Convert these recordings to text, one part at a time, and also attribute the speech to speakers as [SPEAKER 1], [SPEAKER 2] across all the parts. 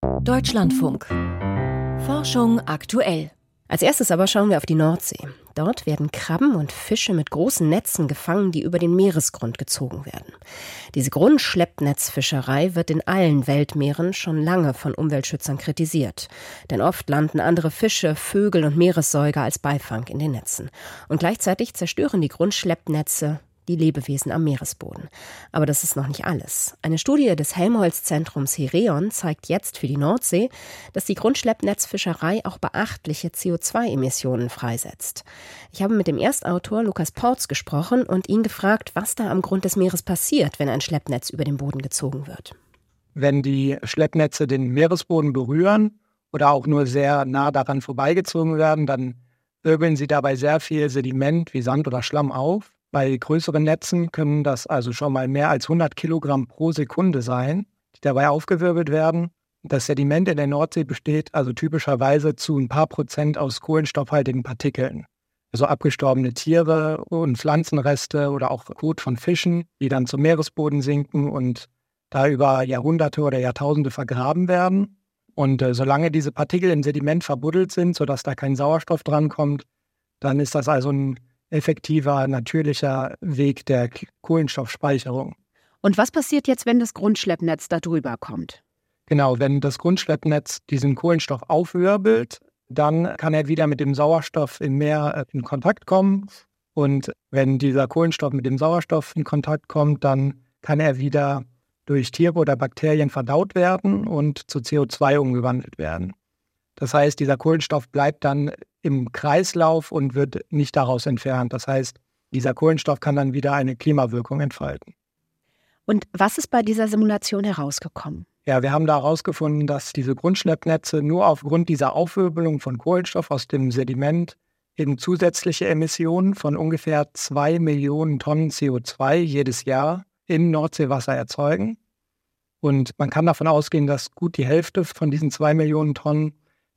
[SPEAKER 1] Deutschlandfunk. Forschung aktuell. Als erstes aber schauen wir auf die Nordsee. Dort werden Krabben und Fische mit großen Netzen gefangen, die über den Meeresgrund gezogen werden. Diese Grundschleppnetzfischerei wird in allen Weltmeeren schon lange von Umweltschützern kritisiert. Denn oft landen andere Fische, Vögel und Meeressäuger als Beifang in den Netzen. Und gleichzeitig zerstören die Grundschleppnetze die Lebewesen am Meeresboden. Aber das ist noch nicht alles. Eine Studie des Helmholtz-Zentrums Hereon zeigt jetzt für die Nordsee, dass die Grundschleppnetzfischerei auch beachtliche CO2-Emissionen freisetzt. Ich habe mit dem Erstautor Lukas Porz gesprochen und ihn gefragt, was da am Grund des Meeres passiert, wenn ein Schleppnetz über den Boden gezogen wird.
[SPEAKER 2] Wenn die Schleppnetze den Meeresboden berühren oder auch nur sehr nah daran vorbeigezogen werden, dann wirbeln sie dabei sehr viel Sediment wie Sand oder Schlamm auf. Bei größeren Netzen können das also schon mal mehr als 100 Kilogramm pro Sekunde sein, die dabei aufgewirbelt werden. Das Sediment in der Nordsee besteht also typischerweise zu ein paar Prozent aus kohlenstoffhaltigen Partikeln. Also abgestorbene Tiere und Pflanzenreste oder auch Kot von Fischen, die dann zum Meeresboden sinken und da über Jahrhunderte oder Jahrtausende vergraben werden. Und solange diese Partikel im Sediment verbuddelt sind, sodass da kein Sauerstoff drankommt, dann ist das also ein effektiver, natürlicher Weg der Kohlenstoffspeicherung.
[SPEAKER 3] Und was passiert jetzt, wenn das Grundschleppnetz da drüber kommt?
[SPEAKER 2] Genau, wenn das Grundschleppnetz diesen Kohlenstoff aufwirbelt, dann kann er wieder mit dem Sauerstoff im Meer in Kontakt kommen. Und wenn dieser Kohlenstoff mit dem Sauerstoff in Kontakt kommt, dann kann er wieder durch Tiere oder Bakterien verdaut werden und zu CO2 umgewandelt werden. Das heißt, dieser Kohlenstoff bleibt dann im Kreislauf und wird nicht daraus entfernt. Das heißt, dieser Kohlenstoff kann dann wieder eine Klimawirkung entfalten.
[SPEAKER 3] Und was ist bei dieser Simulation herausgekommen?
[SPEAKER 2] Ja, wir haben da herausgefunden, dass diese Grundschleppnetze nur aufgrund dieser Aufwirbelung von Kohlenstoff aus dem Sediment eben zusätzliche Emissionen von ungefähr 2 Millionen Tonnen CO2 jedes Jahr im Nordseewasser erzeugen. Und man kann davon ausgehen, dass gut die Hälfte von diesen 2 Millionen Tonnen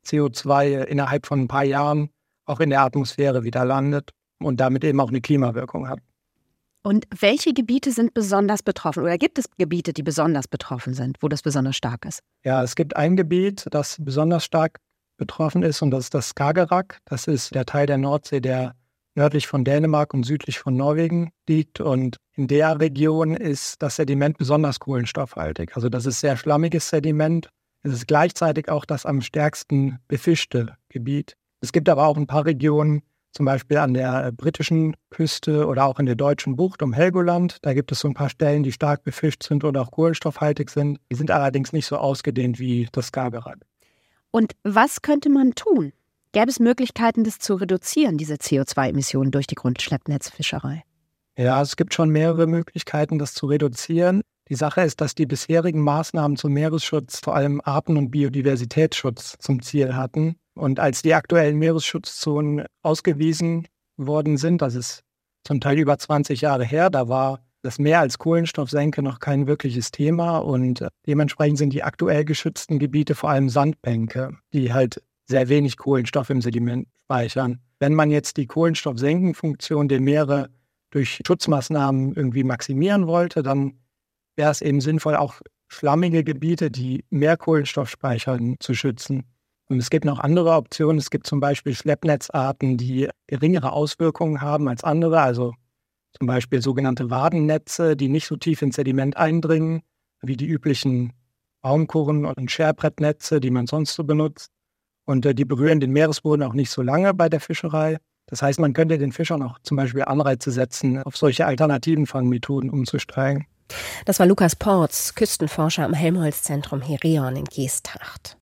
[SPEAKER 2] CO2 innerhalb von ein paar Jahren auch in der Atmosphäre wieder landet und damit eben auch eine Klimawirkung hat.
[SPEAKER 3] Und welche Gebiete sind besonders betroffen? Oder gibt es Gebiete, die besonders betroffen sind, wo das besonders stark ist?
[SPEAKER 2] Ja, es gibt ein Gebiet, das besonders stark betroffen ist, und das ist das Skagerrak. Das ist der Teil der Nordsee, der nördlich von Dänemark und südlich von Norwegen liegt. Und in der Region ist das Sediment besonders kohlenstoffhaltig. Also das ist sehr schlammiges Sediment. Es ist gleichzeitig auch das am stärksten befischte Gebiet. Es gibt aber auch ein paar Regionen, zum Beispiel an der britischen Küste oder auch in der deutschen Bucht um Helgoland. Da gibt es so ein paar Stellen, die stark befischt sind oder auch kohlenstoffhaltig sind. Die sind allerdings nicht so ausgedehnt wie das Skagerrak.
[SPEAKER 3] Und was könnte man tun? Gäbe es Möglichkeiten, das zu reduzieren, diese CO2-Emissionen durch die Grundschleppnetzfischerei?
[SPEAKER 2] Ja, es gibt schon mehrere Möglichkeiten, das zu reduzieren. Die Sache ist, dass die bisherigen Maßnahmen zum Meeresschutz vor allem Arten- und Biodiversitätsschutz zum Ziel hatten. Und als die aktuellen Meeresschutzonen ausgewiesen worden sind, das ist zum Teil über 20 Jahre her, da war das Meer als Kohlenstoffsenke noch kein wirkliches Thema. Und dementsprechend sind die aktuell geschützten Gebiete vor allem Sandbänke, die halt sehr wenig Kohlenstoff im Sediment speichern. Wenn man jetzt die Kohlenstoffsenkenfunktion der Meere durch Schutzmaßnahmen irgendwie maximieren wollte, dann wäre es eben sinnvoll, auch schlammige Gebiete, die mehr Kohlenstoff speichern, zu schützen. Und es gibt noch andere Optionen. Es gibt zum Beispiel Schleppnetzarten, die geringere Auswirkungen haben als andere, also zum Beispiel sogenannte Wadennetze, die nicht so tief ins Sediment eindringen, wie die üblichen Baumkurren- und Scherbrettnetze, die man sonst so benutzt. Und die berühren den Meeresboden auch nicht so lange bei der Fischerei. Das heißt, man könnte den Fischern auch zum Beispiel Anreize setzen, auf solche alternativen Fangmethoden umzusteigen.
[SPEAKER 1] Das war Lukas Porz, Küstenforscher am Helmholtz-Zentrum Hereon in Geesthacht.